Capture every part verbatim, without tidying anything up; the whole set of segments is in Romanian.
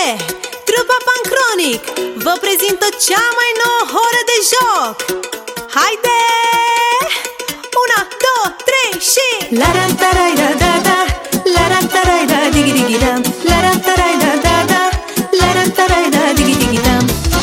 Trupa Pancronic vă prezintă cea mai nouă horă de joc. Haide! Una, două, trei și... La ram tarai da da da, la ram tarai da digi digi dam, la ram tarai da da da, la ram tarai da digi digi dam.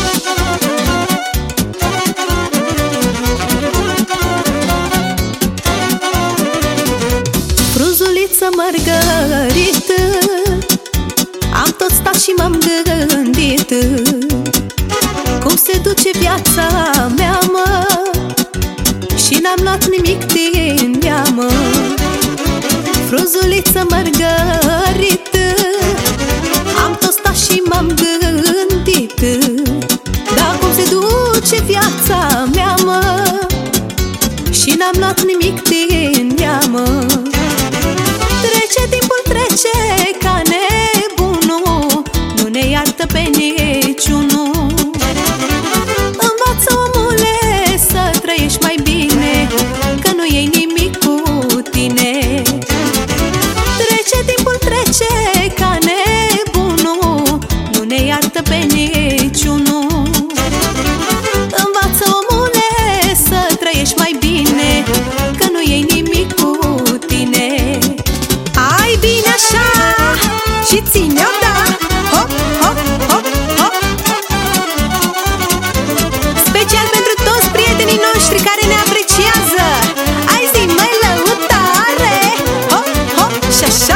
Frunzuliță Margarită, am tot stat și m-am gândit cum se duce viața mea, mă, și n-am luat nimic din ea, mă. Frunzuliță Margarită, am tot stat și m-am gândit, dar cum se duce viața mea, mă, și n-am luat nimic din ea, mă. Trece timpul, trece ca nebunul, nu ne iartă pe niciunul. Învață, omule, să trăiești mai bine, că nu iei nimic cu tine. Trece timpul, trece ca nebunul, nu ne iartă pe niciunul. Învață, omule, să trăiești mai bine, că nu iei nimic cu tine. Ai bine așa și ține-o, da, hop, hop, hop, hop. Special pentru toți prietenii noștri care ne apreciază. Ai zi mai lăutare, hop, hop și așa.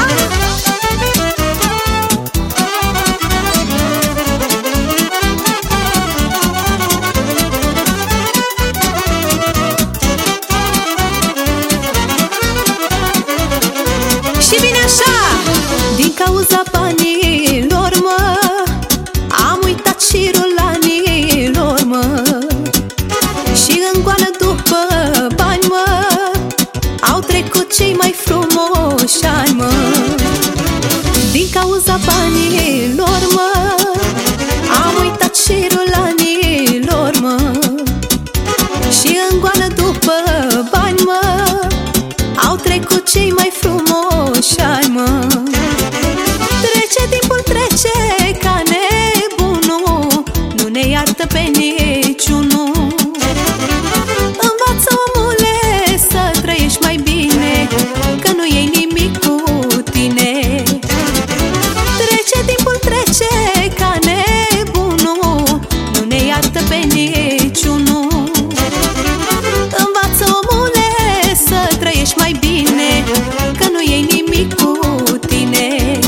Și bine așa. Din cauza banilor, mă, am uitat și rulanilor, mă, și în goană după bani, mă, au trecut cei mai frumoși ani, mă. Din cauza banilor, mă, am uitat și rulanilor, mă, și în goană după bani, mă, au trecut cei mai frumoși ani, mă. Trece timpul, trece ca nebunul, nu ne iartă pe niciunul. Învață, omule, să trăiești mai bine, că nu iei nimic cu tine. Trece timpul, trece ca nebunul, nu ne iartă pe niciunul. Învață, omule, să trăiești mai bine, că nu iei nimic cu tine.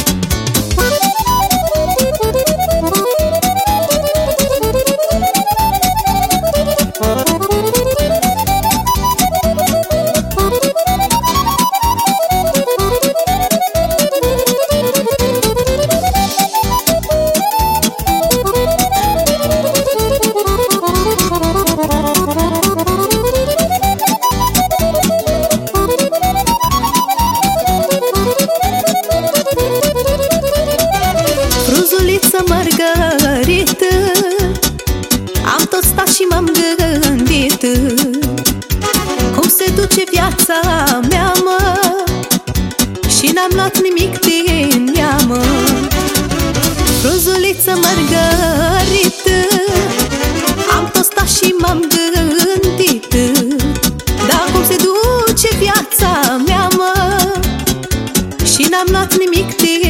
Frunzuliță Margarită, am tot stat și m-am gândit cum se duce viața mea, mă, și n-am luat nimic din ea, mă. Frunzuliță Margarită, am tot stat și m-am gândit, dar cum se duce viața mea, mă, și n-am luat nimic din